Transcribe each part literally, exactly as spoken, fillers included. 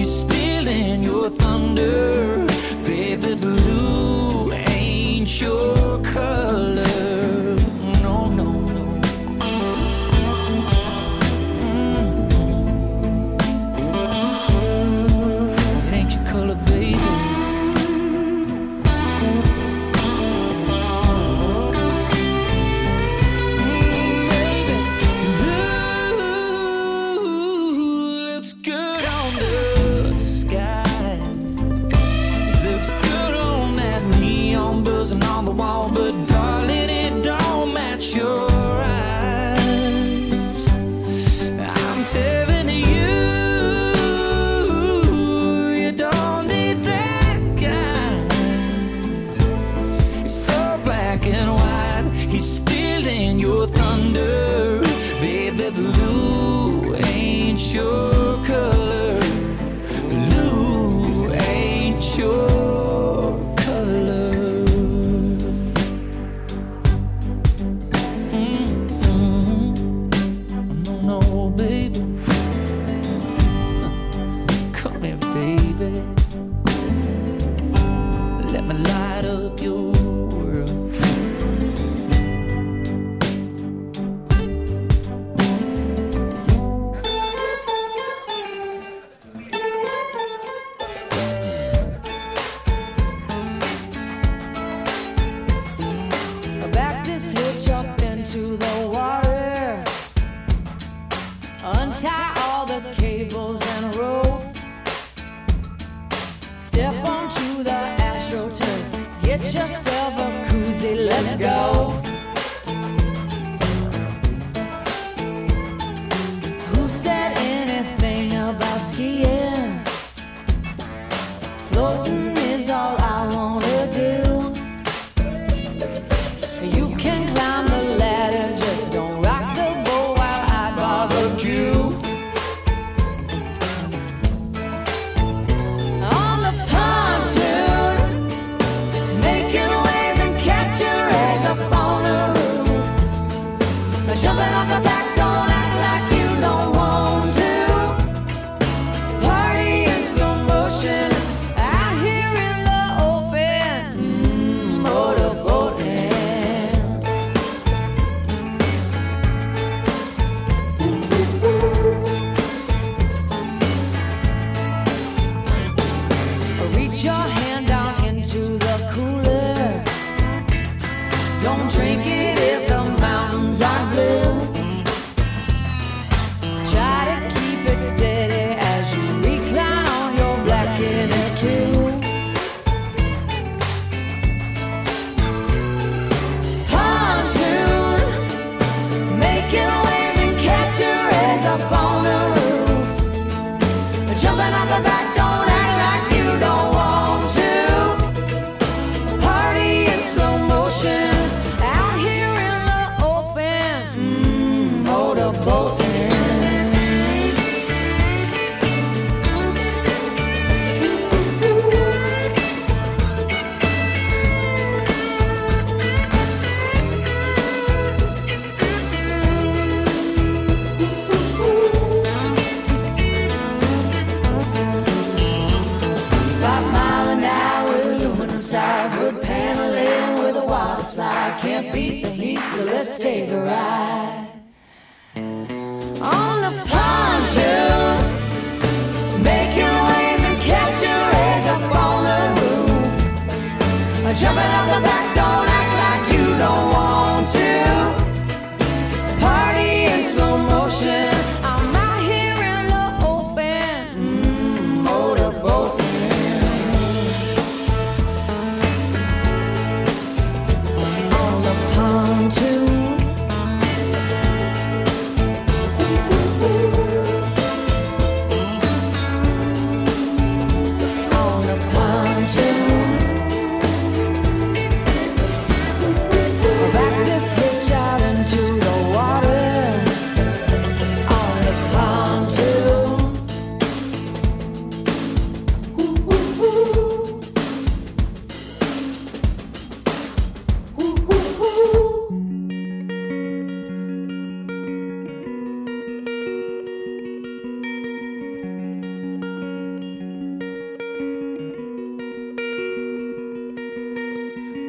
he's stealing your thunder. Baby blue ain't your color. No, no, no. Mm. It ain't your color, baby. And on the wall, but darling, it don't match your eyes. I'm telling you, you don't need that guy. It's so black and white, he's stealing your thunder. Baby blue ain't your color. Blue ain't your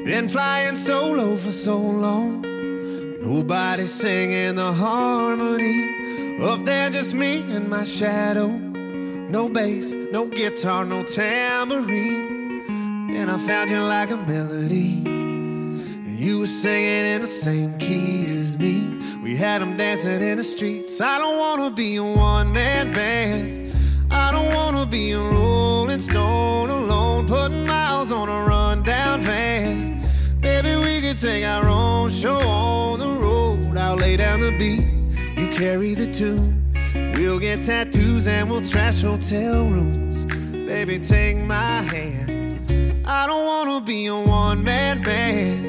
Been flying solo for so long, nobody singing the harmony. Up there just me and my shadow. No bass, no guitar, no tambourine. And I found you like a melody, and you were singing in the same key as me. We had them dancing in the streets. I don't wanna be a one-man band. I don't wanna be a rolling stone alone, putting miles on a rundown van. Baby, we could take our own show on the road. I'll lay down the beat, you carry the tune. We'll get tattoos and we'll trash hotel rooms. Baby, take my hand. I don't wanna be a one-man band.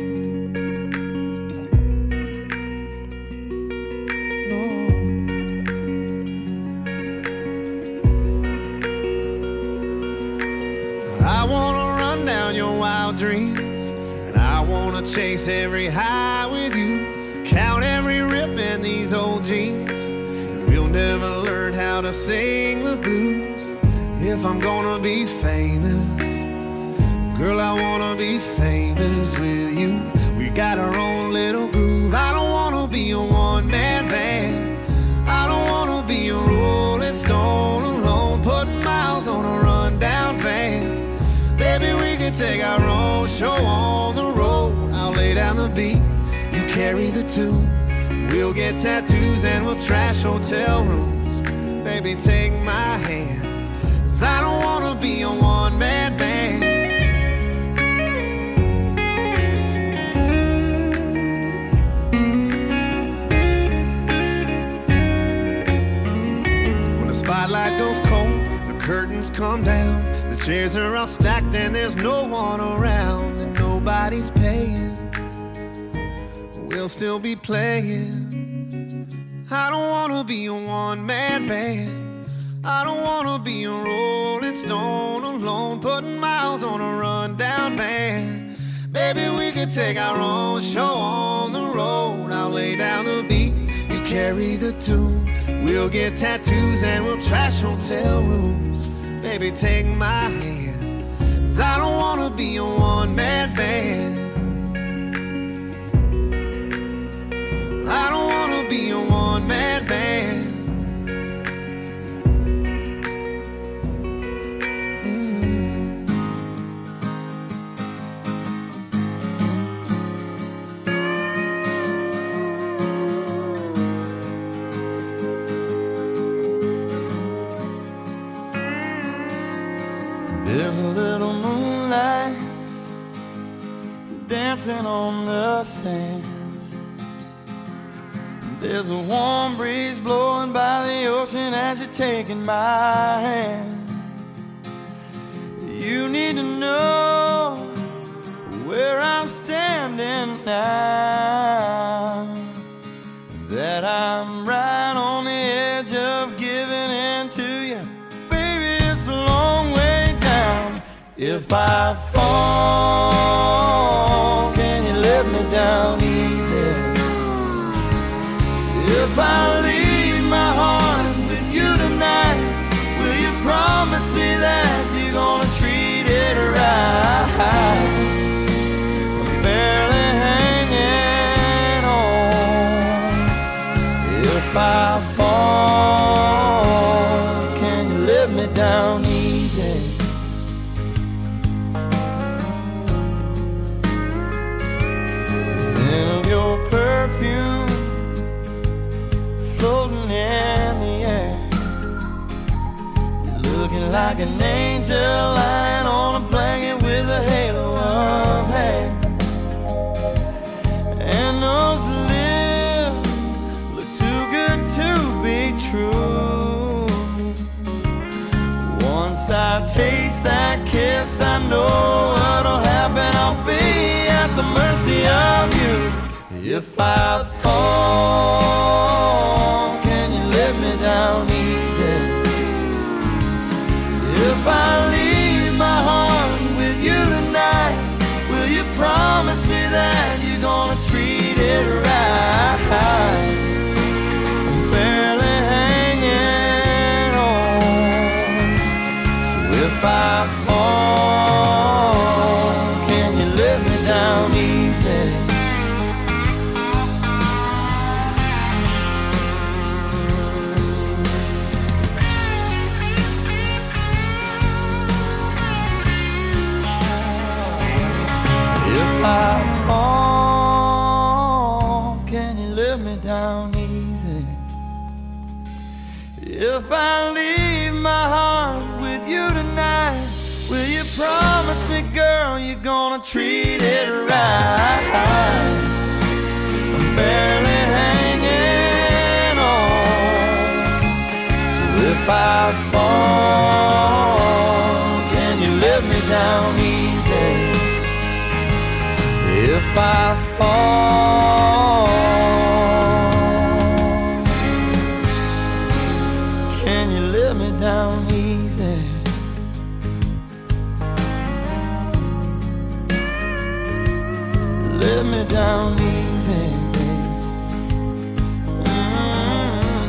I wanna run down your wild dreams, and I wanna chase every high with you, count every rip in these old jeans, and we'll never learn how to sing the blues. If I'm gonna be famous, girl, I wanna be famous with you. We got our own little groove. I don't wanna be a one-man band. I don't wanna be a rolling stone alone, putting miles on a rundown van. Baby, we can take our own show on the road. I'll lay down the beat, you carry the tune. We'll get tattoos and we'll trash hotel rooms. Baby, take my hand, 'cause I don't wanna be a one-man band. When the spotlight goes cold, the curtains come down, the chairs are all stacked and there's no one around, and nobody's paying. We'll still be playing. I don't wanna be a one-man band. I don't wanna be a rolling stone alone, putting miles on a rundown van. Baby, we could take our own show on the road. I'll lay down the beat, you carry the tune. We'll get tattoos and we'll trash hotel rooms. Baby, take my hand, 'cause I don't wanna be a one-man band. I don't wanna be a one-man band. There's a little moonlight dancing on the sand. There's a warm breeze blowing by the ocean as you're taking my hand. You need to know where I'm standing now, that I'm right on the edge of giving in to you. Baby, it's a long way down. If I fall, can you let me down easy? If I leave my heart with you tonight, will you promise me that you're gonna treat it right? I'm barely hanging on. If I fall, can you let me down easy? The scent of your perfume floating in the air, you're looking like an angel lying on a blanket with a halo of hair. And those lips look too good to be true. Once I taste that kiss, I know what'll happen. I'll be at the mercy of you. If I fall, can you let me down easy? If I leave my heart with you tonight, will you promise me that you're gonna treat it right? I'm barely hanging on. So if I fall, can you let me down if I leave my heart with you tonight, will you promise me, girl, you're gonna treat it right? I'm barely hanging on, so if I fall, can you let me down easy? If I fall, can you let me down easy? Let me down easy, babe. Mm-hmm.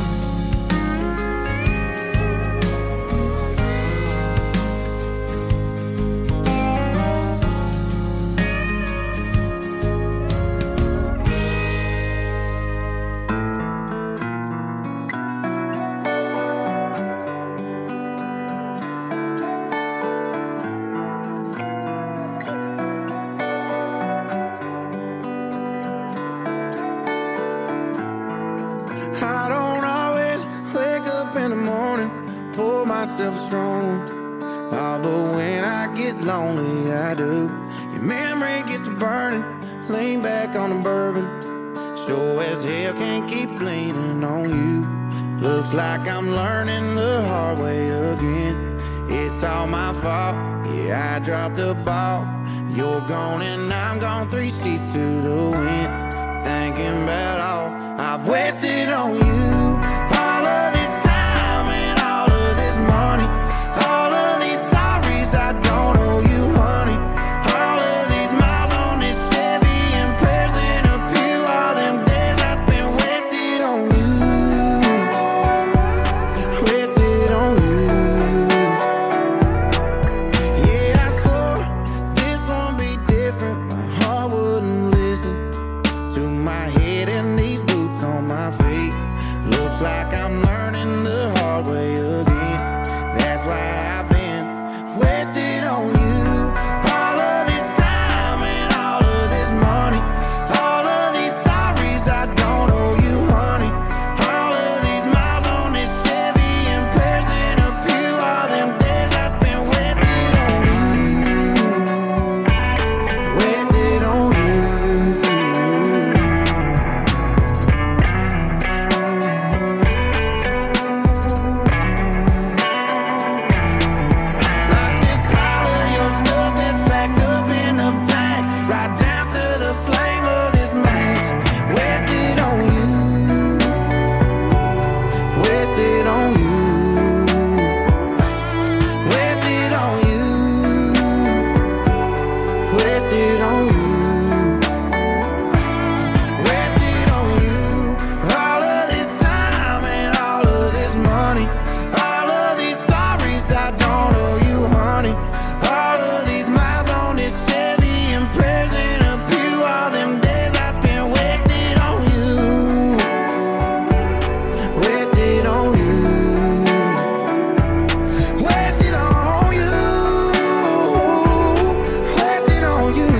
I don't always wake up in the morning, pour myself a strong. Oh, but when I get lonely, I do. Your memory gets to burning, lean back on the bourbon. Sure as hell can't keep leaning on you. Looks like I'm learning the hard way again. It's all my fault, yeah, I dropped the ball. You're gone and I'm gone, three seats to the wind. Thinking about all I've wasted on you. All of this time and all of this money, all of these sorries I don't owe you, honey. All of these miles on this Chevy and prayers in a pew, all them days I spent wasted on you, wasted on you. Yeah, I swore this won't be different. My heart wouldn't listen to my head and these boots on my feet. Looks like I'm learning the hard way again. That's why I've been wasted on you. All of this time and all of this money, all of these sorries I don't owe you, honey. All of these miles on this Chevy and prayers in a pew, all them days I spent wasted on you, wasted on you. Like this pile of your stuff that's packed up in the back, right down to the flame of this match. Wasted on you, wasted on you, wasted on you, wasted on you, wasted on you. All of this time and all of this money, all of these sorries I don't owe you, honey. All of these miles on this Chevy and prayers in a pew, all them days I spent wasted on you, wasted on you, wasted on you, wasted on you.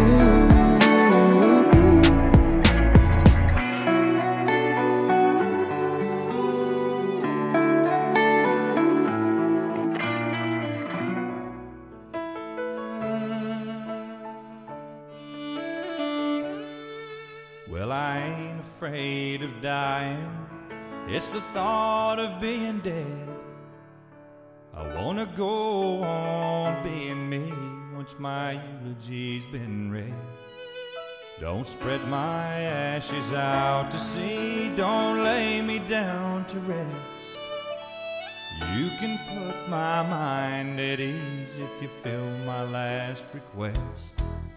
Well, I ain't afraid of dying. It's the thought of being dead. I wanna go on being me once my eulogy's been read. Don't spread my ashes out to sea. Don't lay me down to rest. You can put my mind at ease if you fill my last request.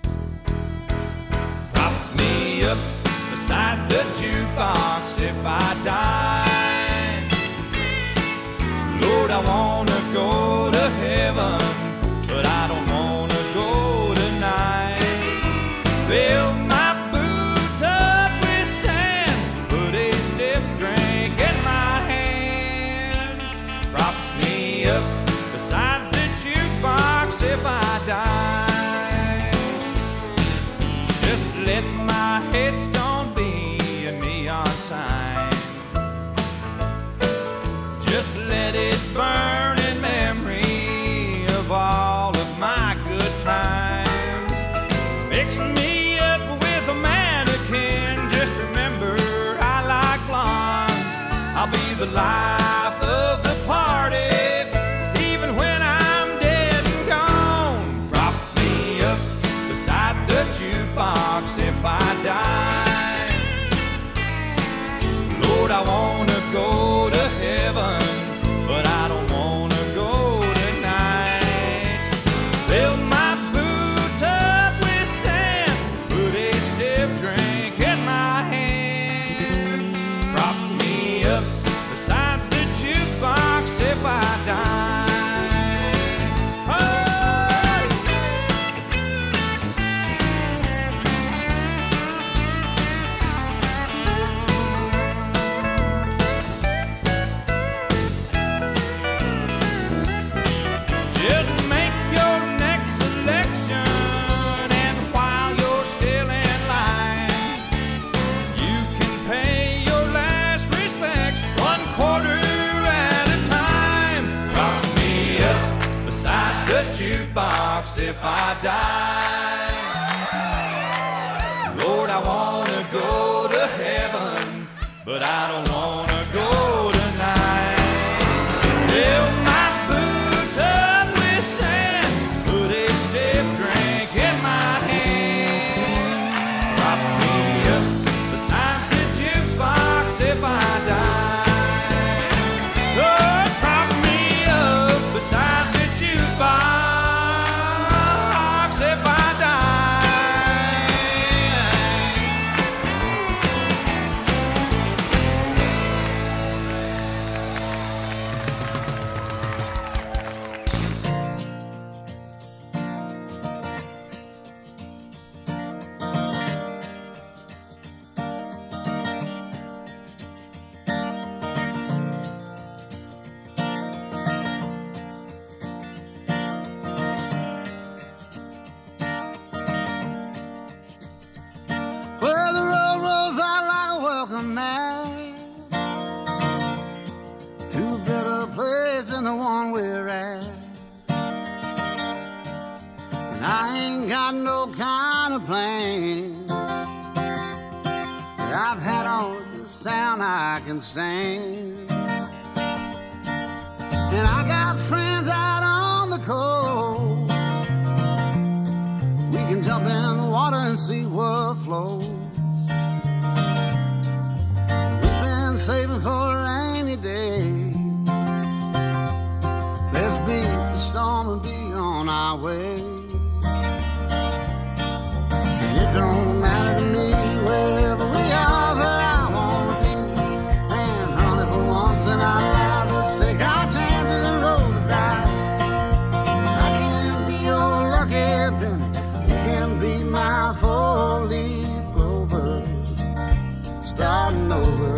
Prop me up beside the jukebox if I die. Lord, I wanna go to heaven, but I don't wanna go tonight. Fill my boots up with sand, put a stiff drink in my hand. Prop me up beside the jukebox if I die. Just let my headstone be a neon sign. Just let it the life of the party. Even when I'm dead and gone, prop me up beside the jukebox if I die. Lord, I wanna go to heaven, but I don't wanna go tonight. Fill my boots up with sand, put a stiff drink in my hand. Prop me up beside the jukebox if I die. Oh, just make your next selection, and while you're still in line, you can pay your last respects one quarter at a time. Prop me up beside the jukebox if I die. Lord, I wanna go to heaven, but I don't wanna go tonight. Fill my boots up with sand, put a stiff drink in my hand. Prop me up beside the jukebox if I die. Lord, prop me up beside the jukebox if I die. Well, the road rolls out like a welcome mat to a better place than the one we're at. And I ain't got no kind of plan that I've had on this town I can stand. And I got friends out on the coast. We can jump in the water and see what flows. We've been saving for a rainy day. Let's beat the storm and be on our way. It don't matter to me wherever we are, where I wanna be. And honey, for once in our lives, let's take our chances and roll the dice. I can be your lucky penny, you can be my four-leaf clover, starting over.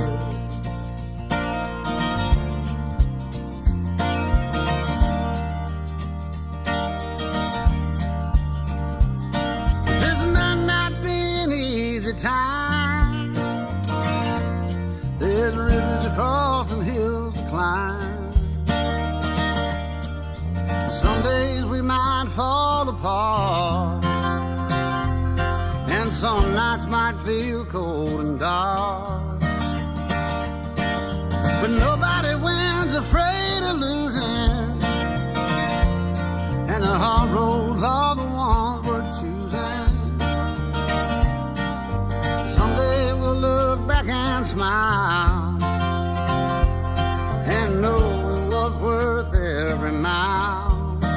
This might not be an easy time. There's rivers to cross and hills to climb. Some days we might fall apart, and some nights might feel cold and dark. But nobody wins afraid of losing, and the hard roads are the ones we're choosing. Someday we'll look back and smile and know it was worth every mile.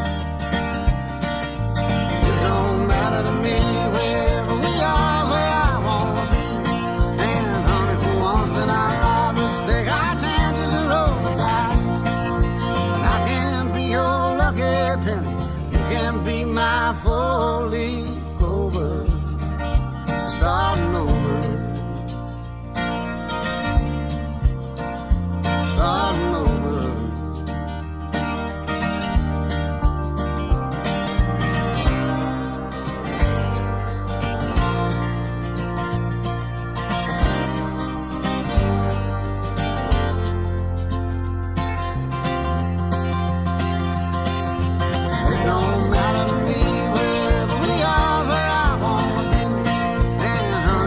It don't matter to me wherever we are, where I wanna be. And honey, for once in our lives, let's take our chances and roll the dice. And I can be your lucky penny, you can be my four-leaf clover, starting over, starting over. It don't matter to me wherever we are, where I wanna be. And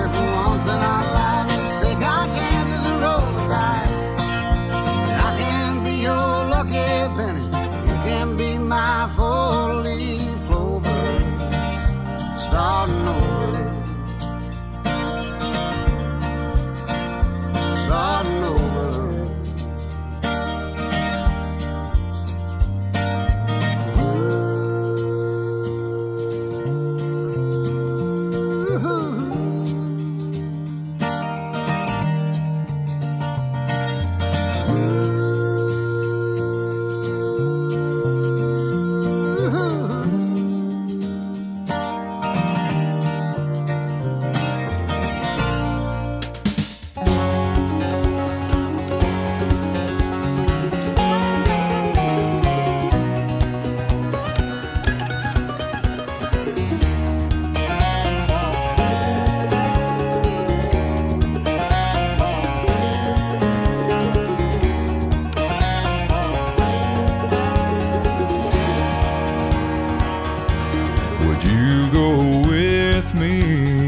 you go with me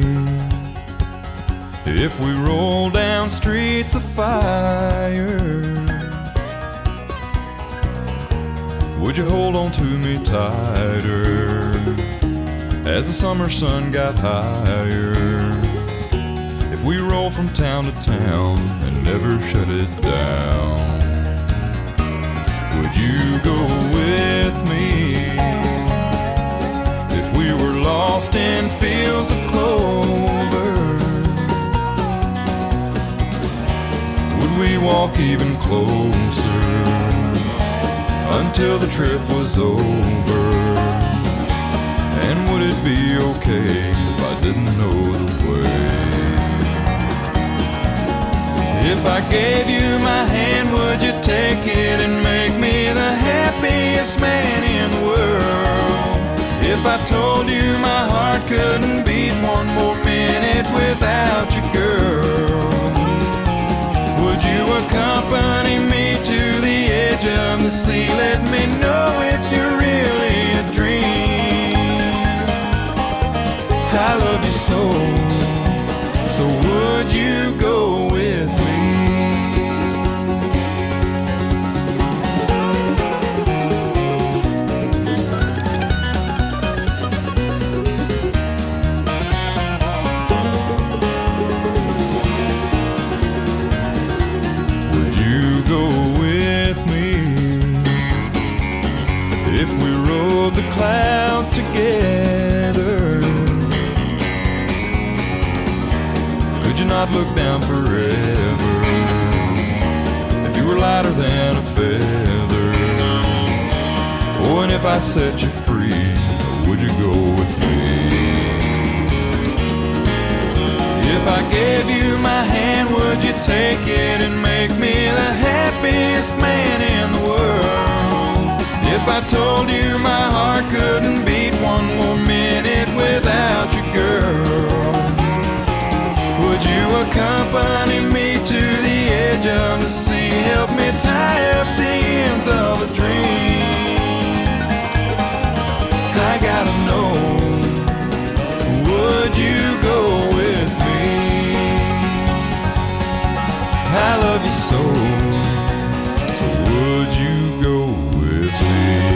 if we roll down streets of fire? Would you hold on to me tighter as the summer sun got higher? If we roll from town to town and never shut it down, would you go with me if we were lost in fields of clover? Would we walk even closer until the trip was over? And would it be okay if I didn't know the way? If I gave you my hand, would you take it and make me the happiest man in the world? If I told you my heart couldn't beat one more minute without you, girl, would you accompany me to the edge of the sea? Let me know if you're really a dream. I love you so, so would you go with me? Would you go with me if we rode the clouds together? Could you not look down forever if you were lighter than a feather? Oh, and if I set you free, would you go with me? If I gave you my hand, would you take it and make me the happiest man in the world? If I told you my heart couldn't beat one more minute without you, girl, would you accompany me to the edge of the sea? Help me tie up the ends of a dream. I gotta know, would you go with me? I love you so, so would you go with me?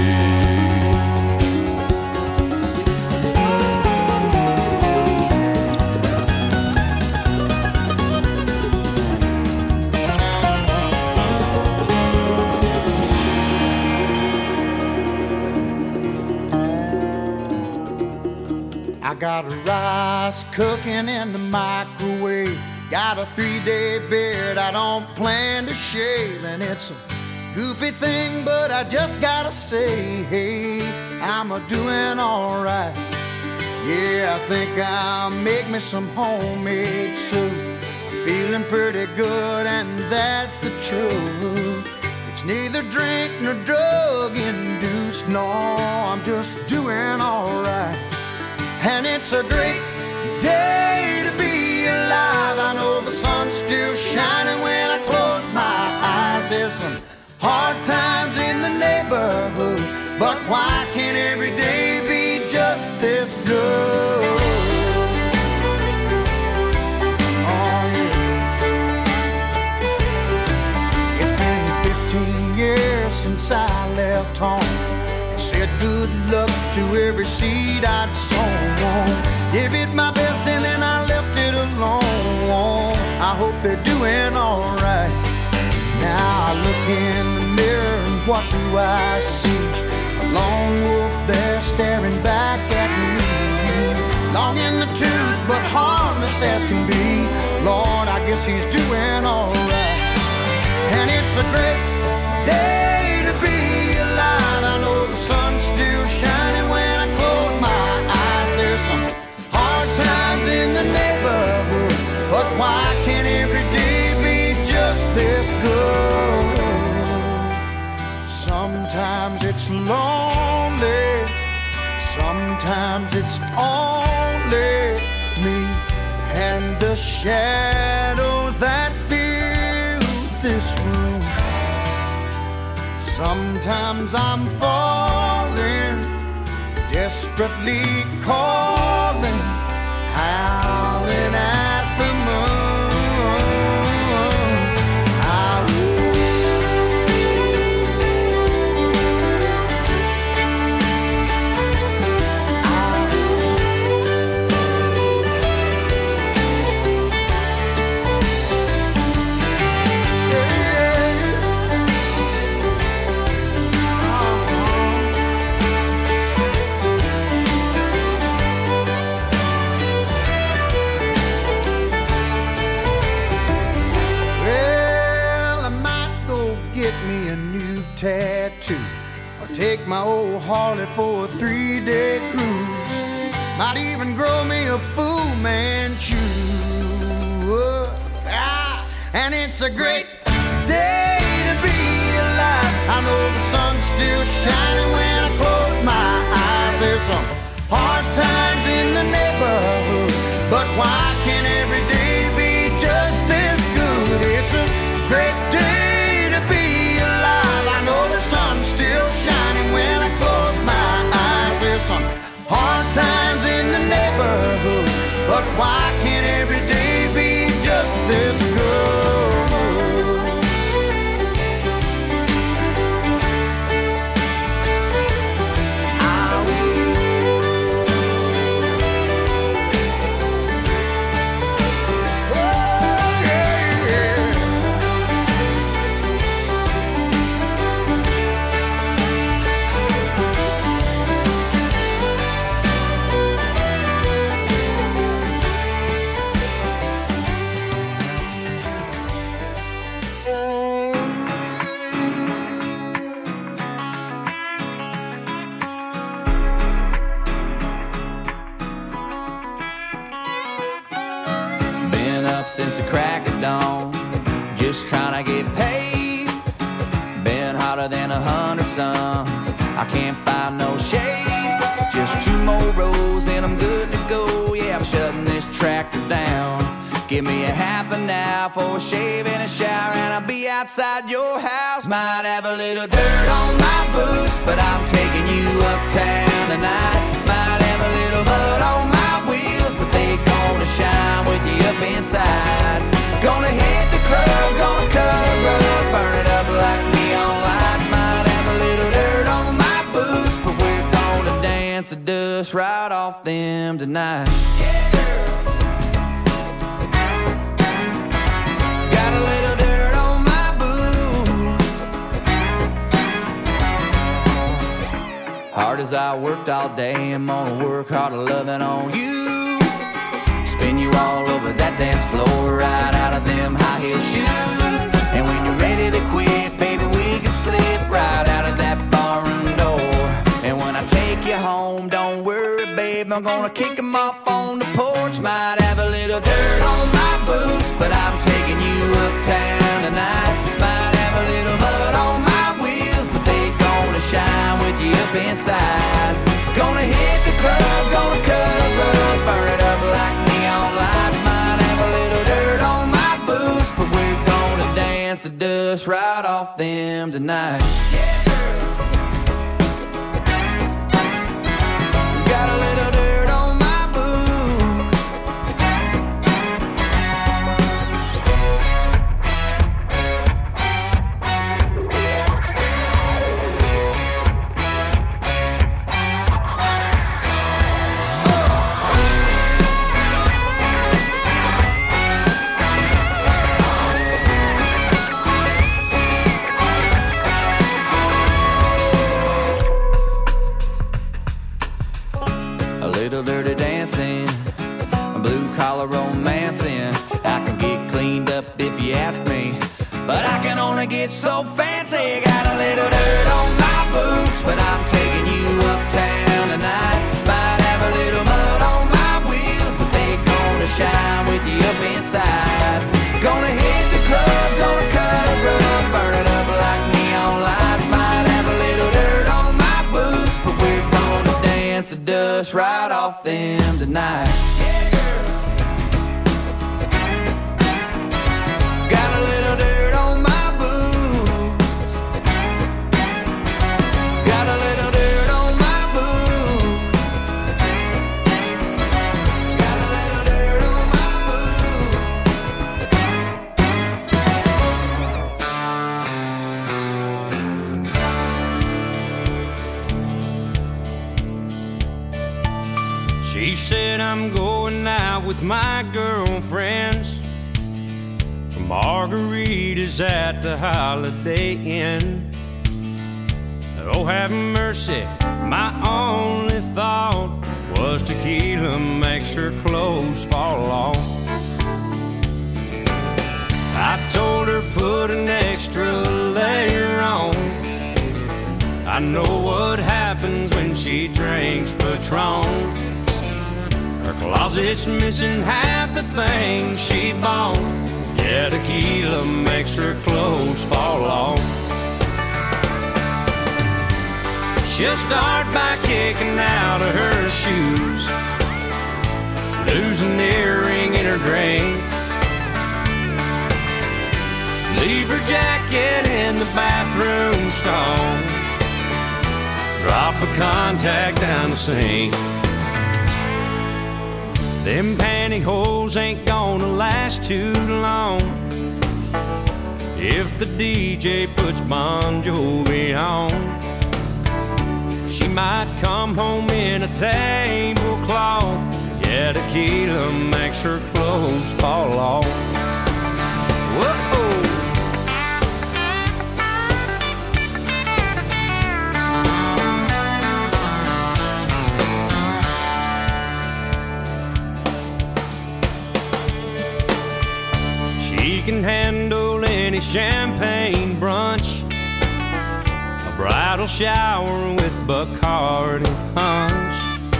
I got rice cooking in the microwave. Got a three-day beard I don't plan to shave. And it's a goofy thing, but I just gotta say, hey, I'm a doing alright. Yeah, I think I'll make me some homemade soup. I'm feeling pretty good, and that's the truth. It's neither drink nor drug induced. No, I'm just doing alright. And it's a great day to be alive. I know the sun's still shining when I close my eyes. There's some hard times in the neighborhood, but why can't every day be just this good? Oh yeah. It's been fifteen years since I left home. Said good luck to every seed I'd sown. Gave it my best and then I left it alone. I hope they're doing alright. Now I look in the mirror and what do I see? A lone wolf there staring back at me. Long in the tooth but harmless as can be. Lord, I guess he's doing alright. And it's a great day to be alive. I know the sun's still shining when I close my eyes. There's some hard times in the neighborhood, but why can't every day be just this good? Sometimes it's lonely, sometimes it's only me and the shadows that fill this room. Sometimes I'm falling desperately calling, howling at the moon. Tattoo, or take my old Harley for a three-day cruise. Might even grow me a Fu Manchu. Ah, and it's a great day to be alive. I know the sun's still shining when I close my eyes. There's some hard times in the neighborhood, but why can't every day be just this good? It's a great day to be alive. I know the sun's still shining when I close my eyes. There's some hard times in the neighborhood, but why can't every day be just this good? Since the crack of dawn, just trying to get paid. Been hotter than a hundred suns, I can't find no shade. Just two more rows and I'm good to go. Yeah, I'm shutting this tractor down. Give me a half an hour for a shave and a shower, and I'll be outside your house. Might have a little dirt on my boots, but I'm taking you uptown tonight. Might have a little mud on my wheels, but they gonna shine with you up inside. Gonna hit the club, gonna cut a rug, burn it up like neon lights. Might have a little dirt on my boots, but we're gonna dance the dust right off them tonight. Yeah, girl. Got a little dirt on my boots. Hard as I worked all day, I'm gonna work harder loving on you. Spin you all over that dance floor, right out of them high heel shoes. And when you're ready to quit, baby, we can slip right out of that barroom door. And when I take you home, don't worry, babe, I'm gonna kick them off on the porch. Might have a little dirt on my boots, but I'm taking you uptown tonight. Might have a little mud on my wheels, but they gonna shine with you up inside. Gonna hit the club, gonna cut a rug, burn it up like neon lights. Might have a little dirt on my boots, but we're gonna dance the dust right off them tonight. Yeah, girl. Got a little dirt on my boots. Little dirty dancing, blue collar romancing. I can get cleaned up if you ask me, but I can only get so fancy. Got a little dirt on my boots, but I'm taking you uptown tonight. Might have a little mud on my wheels, but they gonna shine with you up inside. Gonna hit the club, gonna cut a rug, burn it up like neon lights. Might have a little dirt on my boots, but we're gonna dance the dust right off them tonight. Yeah, girl. Got a little dirt on my boots. Got a little dirt on my boots. She said I'm going out with my girlfriends for margaritas at the Holiday Inn. Oh, have mercy, my only thought was tequila makes her clothes fall off. I told her put an extra layer on. I know what happens when she drinks Patron. Her closet's missing half the things she bought. Yeah, tequila makes her clothes fall off. She'll start by kicking out of her shoes, lose an earring in her drink, leave her jacket in the bathroom stall, drop a contact down the sink. Them pantyhose ain't gonna last too long if the D J puts Bon Jovi on. She might come home in a tablecloth. Yeah, tequila makes her clothes fall off. Whoa! She can handle any champagne brunch, bridal shower with Bacardi punch,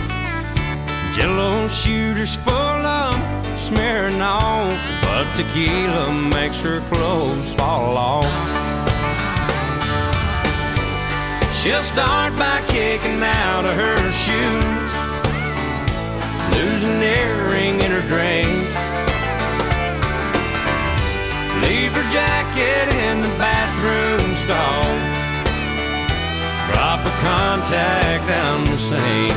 Jello shooters full of smearing on, but tequila makes her clothes fall off. She'll start by kicking out of her shoes, lose an earring in her drink, leave her jacket in the bathroom stall, drop a contact down the sink.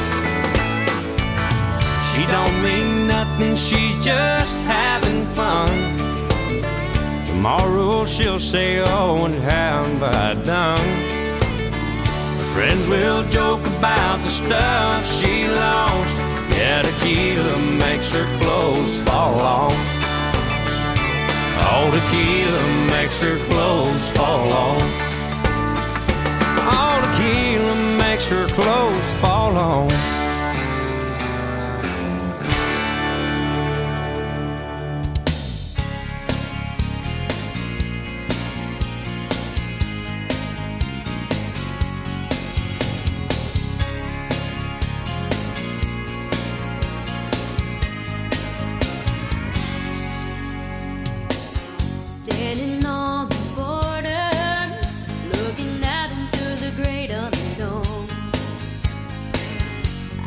She don't mean nothing, she's just having fun. Tomorrow she'll say, oh, and how have I done? Her friends will joke about the stuff she lost. Yeah, tequila makes her clothes fall off. Oh, tequila makes her clothes fall off. All tequila makes her clothes fall on. Standing on the border, looking out into the great unknown.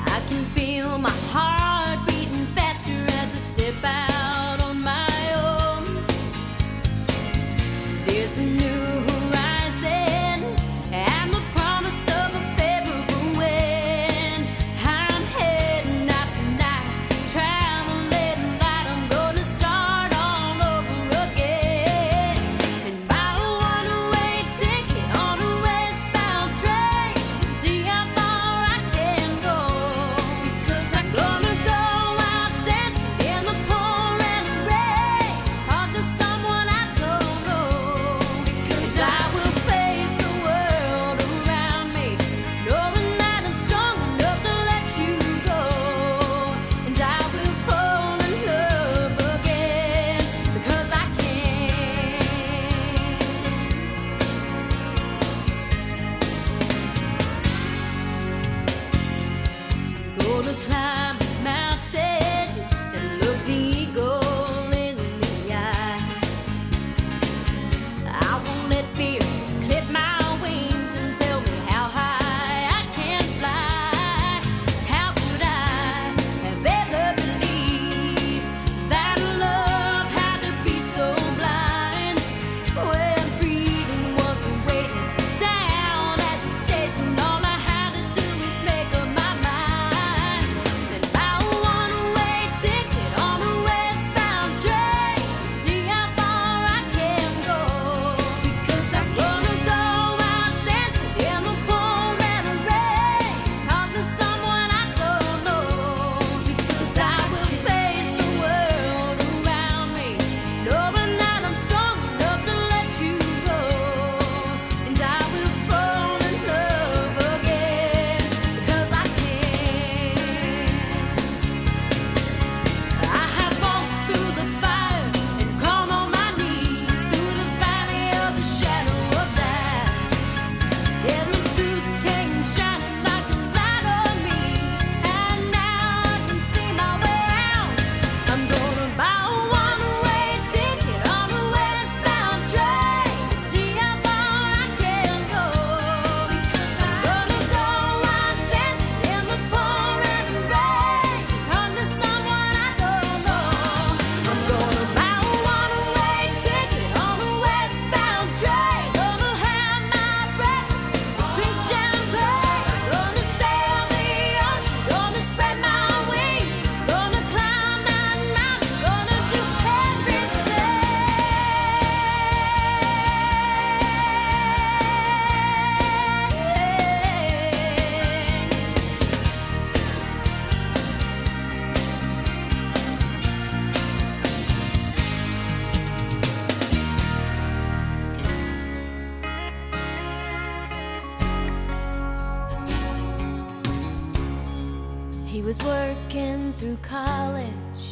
He was working through college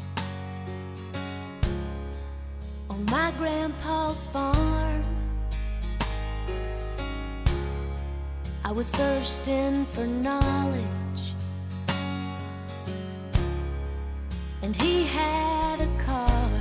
on my grandpa's farm. I was thirsting for knowledge, and he had a car.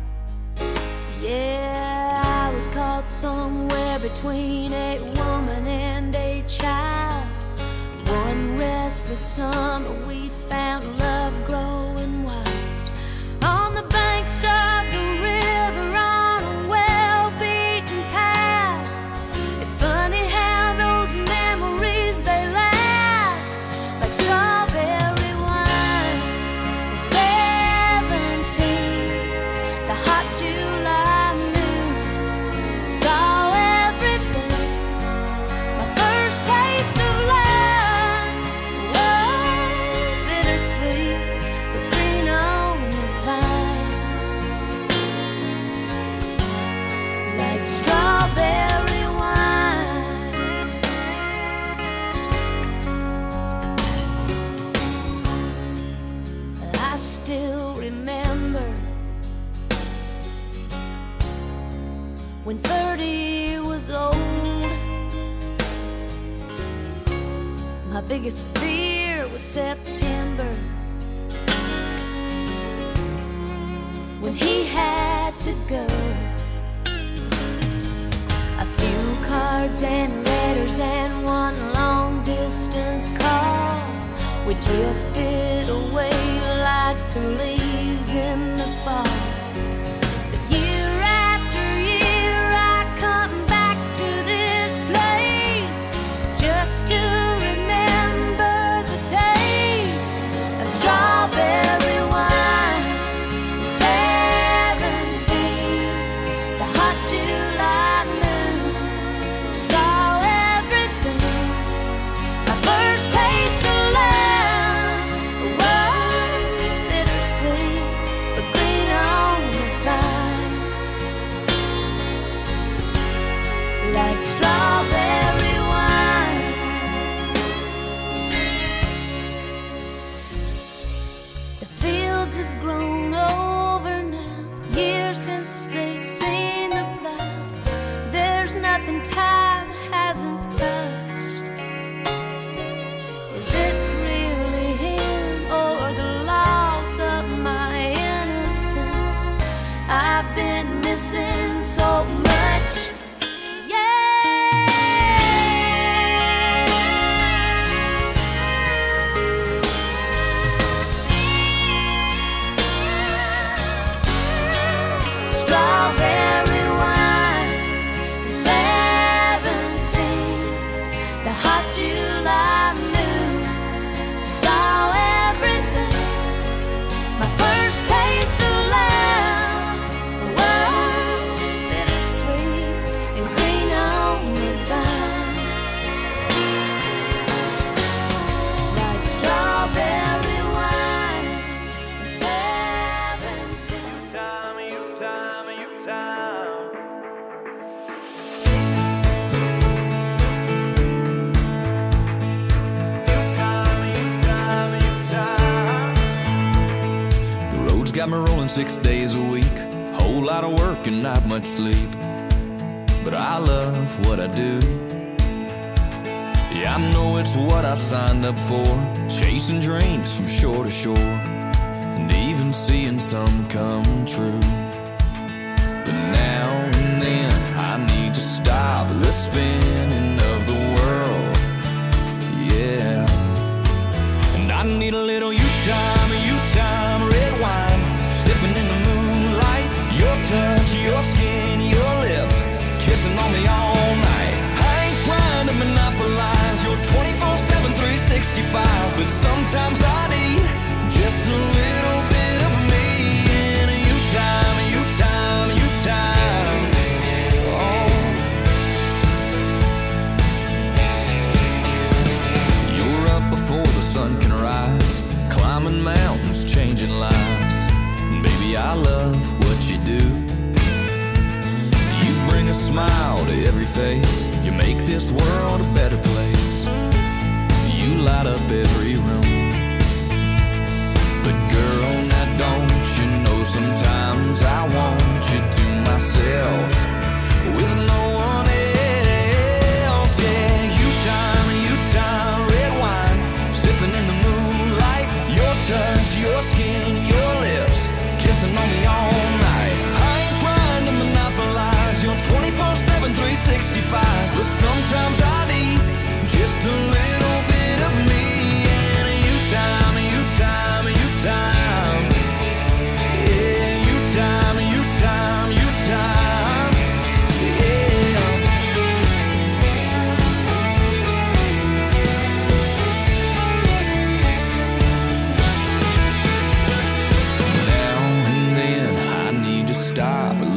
Yeah, I was caught somewhere between a woman and a child. One restless summer we found love growing wild on the banks of the river on a well-beaten path. It's funny how those memories, they last like strawberry wine. Seventeen, the hot July noon, saw everything. My first taste of love. Strawberry wine. I still remember when thirty was old. My biggest fear was September, when he had to go. A few cards and letters and one long distance call. We drifted away like the leaves in the fall. But year after year I come back to this place just to remember the taste of strawberry wine. Seventeen, the hot July. Strawberry wine. The fields have grown over now, years since they've seen the plow. There's nothing time hasn't touched. Is it really him or the loss of my innocence? I've been missing so much. Strawberry wine, seventeen, the hot July noon, saw everything. My first taste of love, whoa, bittersweet and green on the vine, like strawberry wine, seventeen. Time, you time, you time. The road's got me rolling six days a week. Whole lot of work and not much sleep. But I love what I do. Yeah, I know it's what I signed up for. Chasing dreams from shore to shore, and even seeing some come true. But now and then I need to stop the spinning of the world. Yeah. And I need a little you time, you time, red wine, sipping in the moonlight. Your touch, your skin, your lips, kissing on me all night. I ain't trying to monopolize your twenty-four seven, three sixty-five, but sometimes I need just a little bit of me in a you time, you time, you time. Oh. You're up before the sun can rise, climbing mountains, changing lives. Baby, I love what you do. You bring a smile to every face. You make this world a better place. You light up every room.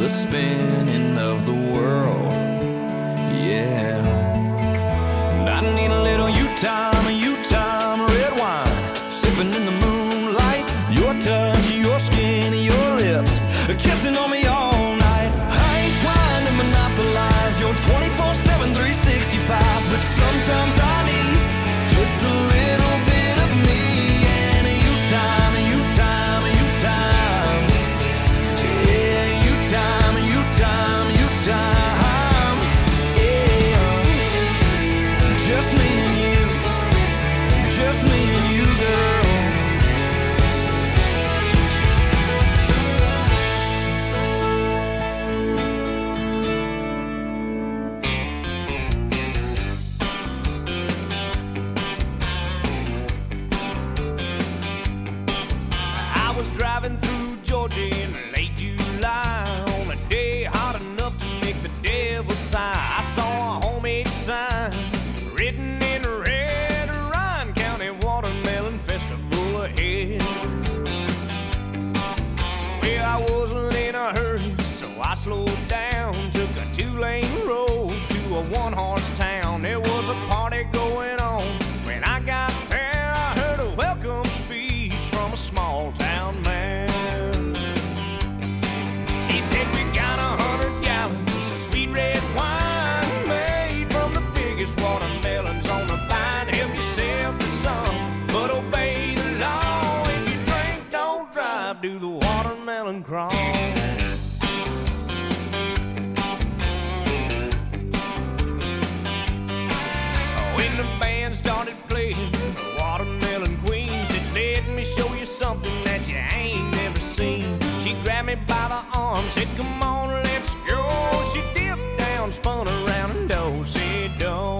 the spinning of the world. Yeah. And I need a little you time, you time, red wine, sipping in the moonlight. Your touch, your skin, your lips, kissing on me all night. I ain't trying to monopolize your twenty-four seven, three sixty-five, but sometimes I need just a little bit of me and you time, you time, you time. Yeah, you time, you time, you time. Yeah, just me and you, just me and you, girl. Driving through Georgia in late July on a day hot enough to make the devil sigh. I saw a homemade sign written in red, Ryan County Watermelon Festival ahead. Well, I wasn't in a hurry, so I slowed down, took a two-lane road to a one-horse town. There was a party going on. When I got there, I heard a welcome speech from a small town man. He said, we got a hundred gallons of sweet red wine made from the biggest watermelons on the vine. Help yourself to some, but obey the law. If you drink, don't drive, do the watermelon crawl. When the band started playing, the Watermelon Queen said, let me show you something that you ain't never seen. She grabbed me by the arm, said, come on, let's go. She dipped down, spun around, and do-si-do.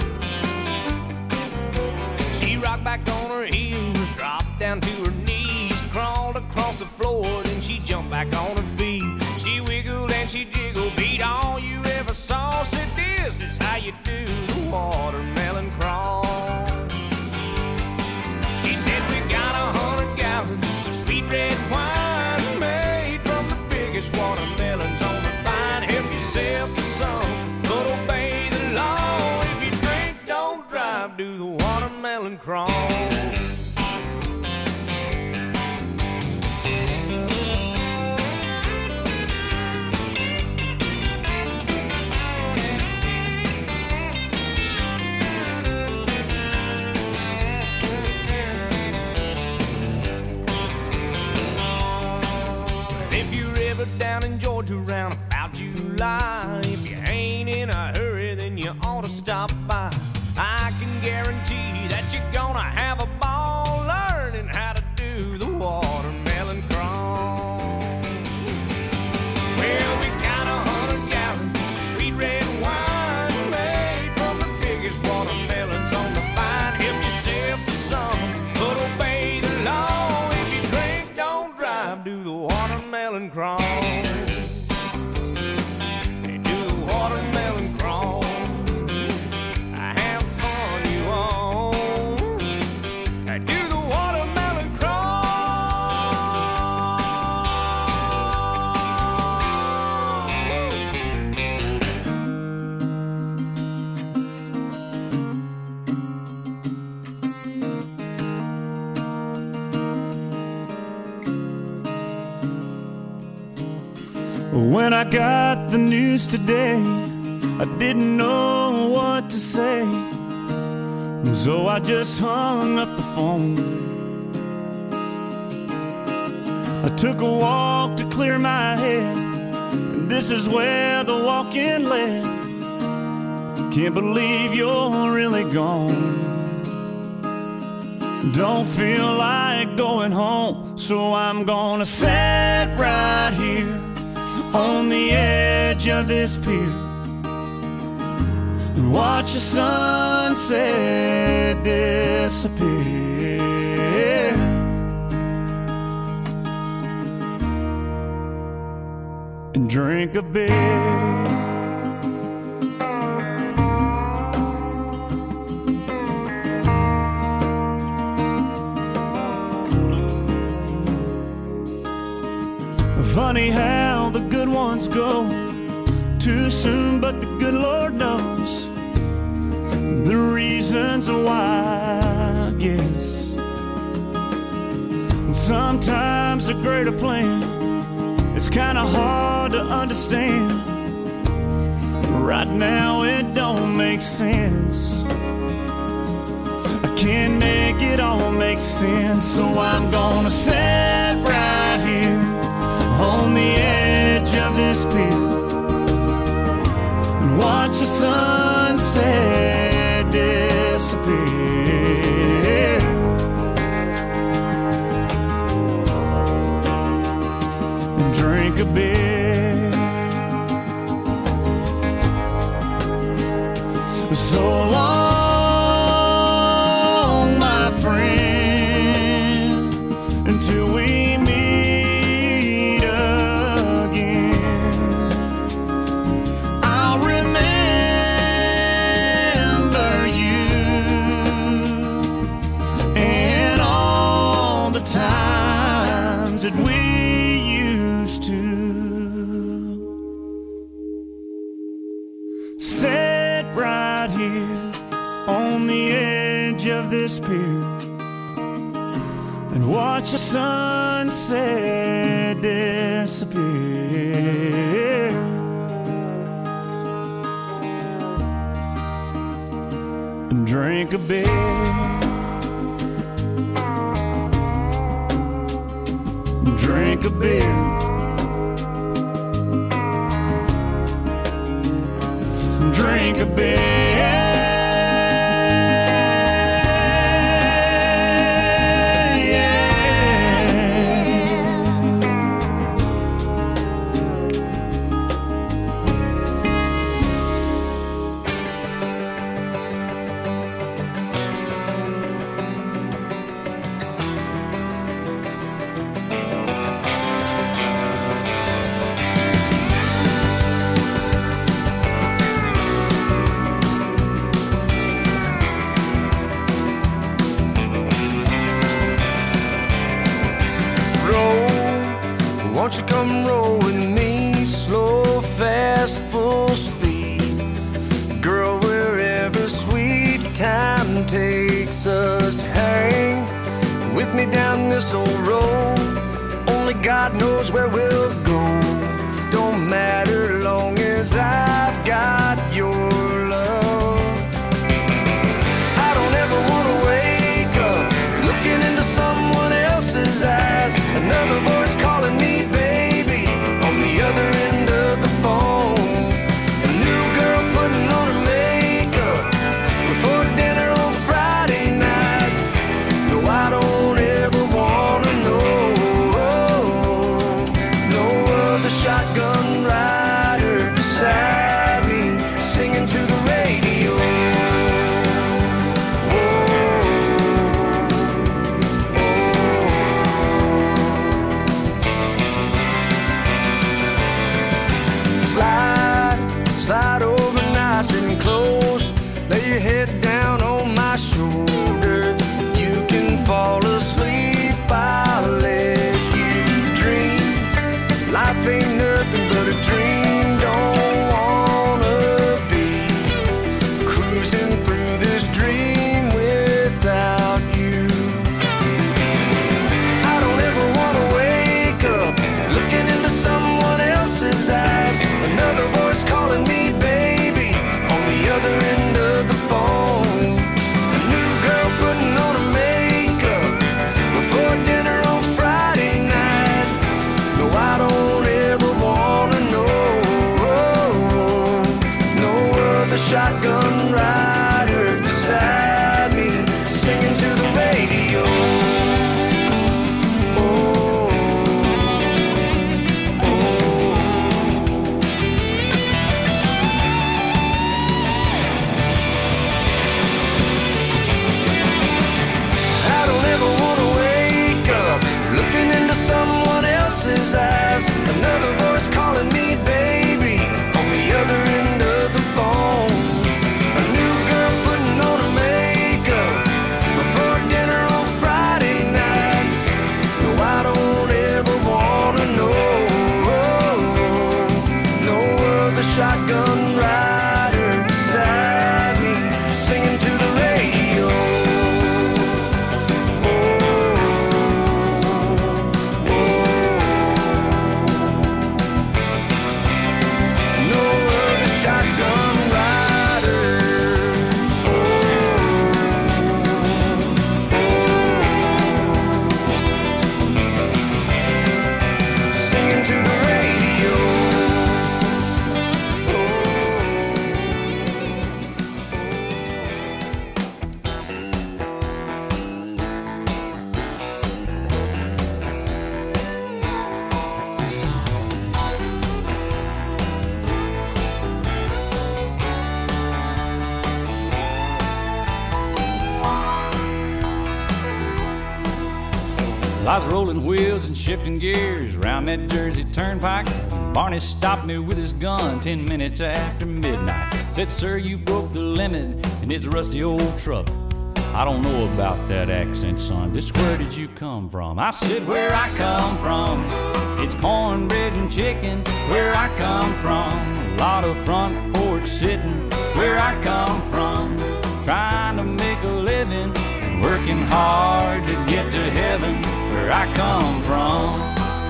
She rocked back on her heels, dropped down to her knees, crawled across the floor, then she jumped back on her feet. She wiggled and she jiggled, beat all you ever saw. Said, this is how you do the watermelon crawl. She said, we got a hundred gallons of sweet red wine made from the biggest watermelons on the vine. Help yourself to some, but obey the law. If you drink, don't drive, do the watermelon crawl. Down in Georgia round about July, if you ain't in a hurry, then you ought to stop by. I can guarantee that you're gonna have a ball learning how to do the watermelon crawl. Well, we got a hundred gallons of sweet red wine made from the biggest watermelons on the vine. Help yourself to some, but obey the law. If you drink, don't drive, do the watermelon crawl. They do the watermelon crawl. Have fun, you all. They do the watermelon crawl. When I got the news today, I didn't know what to say, so I just hung up the phone. I took a walk to clear my head, and this is where the walk-in led. Can't believe you're really gone. Don't feel like going home, so I'm gonna sit right here on the edge of this pier and watch the sunset disappear. And drink a beer. Funny how the good ones go too soon, but the good Lord knows the reasons why, I guess. Sometimes a greater plan is kinda hard to understand. Right now it don't make sense. I can't make it all make sense. So I'm gonna sit right here on the edge of this pier and watch the sunset disappear. And drink a beer. So long, my friend, until we meet again. I'll remember you and all the times that we used to sit right here on the edge of this pier and watch the sunset disappear. And drink a beer. Drink a beer. Drink a beer. Won't you come roll with me, slow, fast, full speed, girl, wherever sweet time takes us. Hang with me down this old road, only God knows where we'll go. Don't matter long as I've got your love. I don't ever want to wake up looking into someone else's eyes, another voice calling me baby on the other end of the phone. A new girl putting on her makeup before dinner on Friday night. No, I don't ever wanna know. No other shotgun rider beside me, I was rolling wheels and shifting gears around that Jersey Turnpike. Barney stopped me with his gun ten minutes after midnight. Said, sir, you broke the limit in this rusty old truck. I don't know about that accent, son. Just where did you come from? I said, where I come from, it's cornbread and chicken. Where I come from, a lot of front porch sitting. Where I come from, trying to make a living and working hard to get to heaven. Where I come from,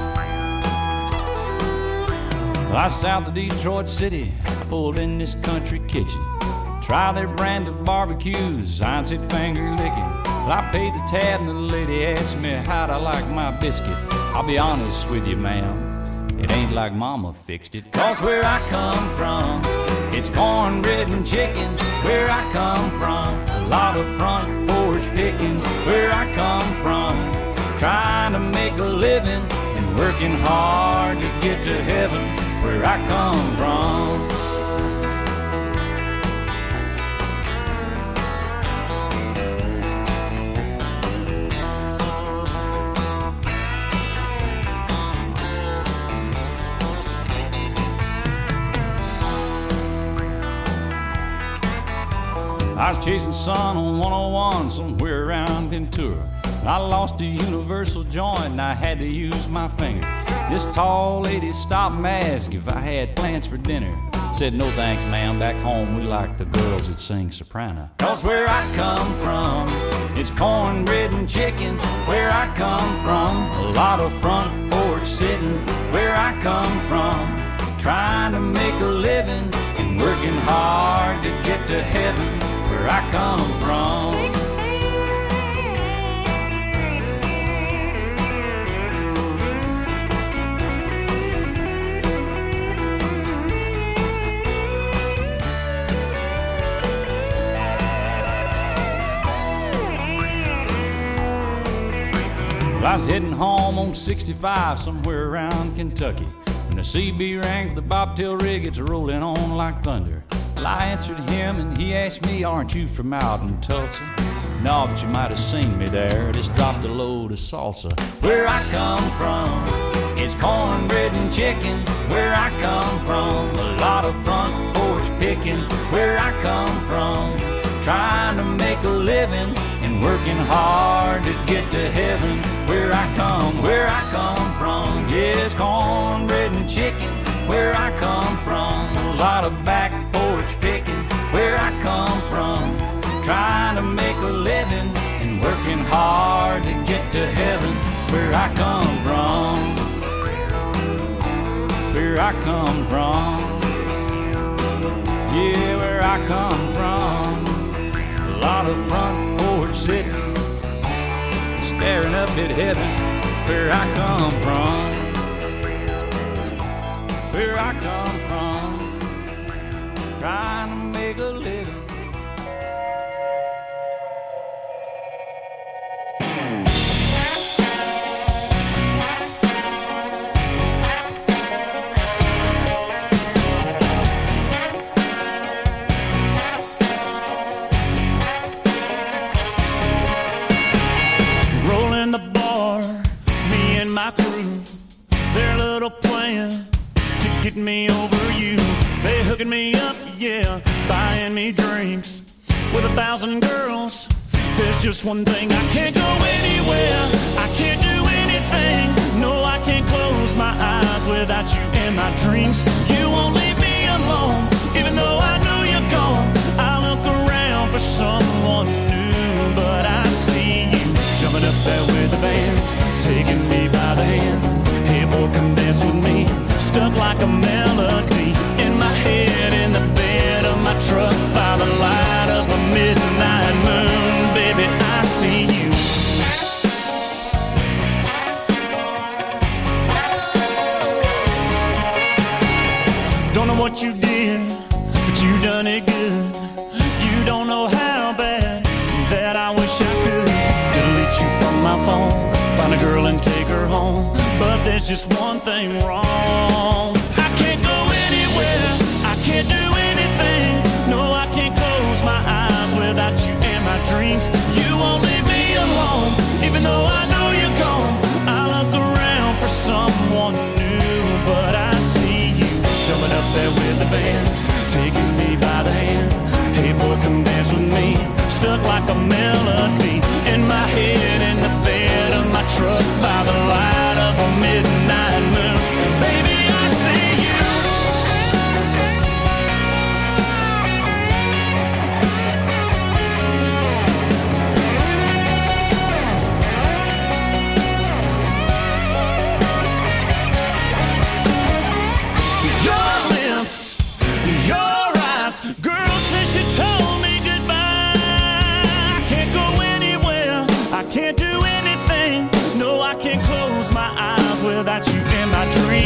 I south of Detroit City, I pulled in this country kitchen. Try their brand of barbecues, I said finger licking. Well, I paid the tab and the lady asked me how'd I like my biscuit. I'll be honest with you, ma'am, it ain't like mama fixed it. Cause where I come from, it's cornbread and chicken. Where I come from, a lot of front porch picking. Where I come from, trying to make a living and working hard to get to heaven. Where I come from. I was chasing sun on one oh one somewhere around Ventura. I lost a universal joint and I had to use my finger. This tall lady stopped and asked if I had plans for dinner. Said, no thanks, ma'am, back home we like the girls that sing soprano. Cause where I come from, it's cornbread and chicken. Where I come from, a lot of front porch sitting. Where I come from, trying to make a living and working hard to get to heaven. Where I come from. I was heading home on sixty-five somewhere around Kentucky. When the C B rang for the bobtail rig, it's rolling on like thunder. Well, I answered him and he asked me, aren't you from out in Tulsa? No, but you might have seen me there. Just dropped a load of salsa. Where I come from, it's cornbread and chicken. Where I come from, a lot of front porch picking. Where I come from, trying to make a living and working hard to get to heaven. Where I come, where I come from, yes, cornbread and chicken. Where I come from, a lot of back porch picking. Where I come from, trying to make a living and working hard to get to heaven. Where I come from, where I come from, yeah, where I come from, a lot of front porch sitting, staring up at heaven. Where I come from, where I come from, trying to make a living. Rolling the bar, me and my crew, their little plan to get me over you. They hooking me up, yeah, buying me drinks. With a thousand girls, there's just one thing. I can't go anywhere, I can't do anything. No, I can't close my eyes without you in my dreams. You won't leave me alone, even though I know you're gone. I look around for someone new, but I see you jumping up there with the band, taking me by the hand. Hey boy, come dance with me. Stuck like a melody in my head, in the bed of my truck, by the light of a midnight moon. Baby, I see you. Don't know what you did, but you done it good. You don't know how bad that I wish I could delete you from my phone, find a girl and take her home. But there's just one thing wrong. I can't go anywhere, I can't do anything. No, I can't close my eyes without you in my dreams. You won't leave me alone, even though I know you're gone. close my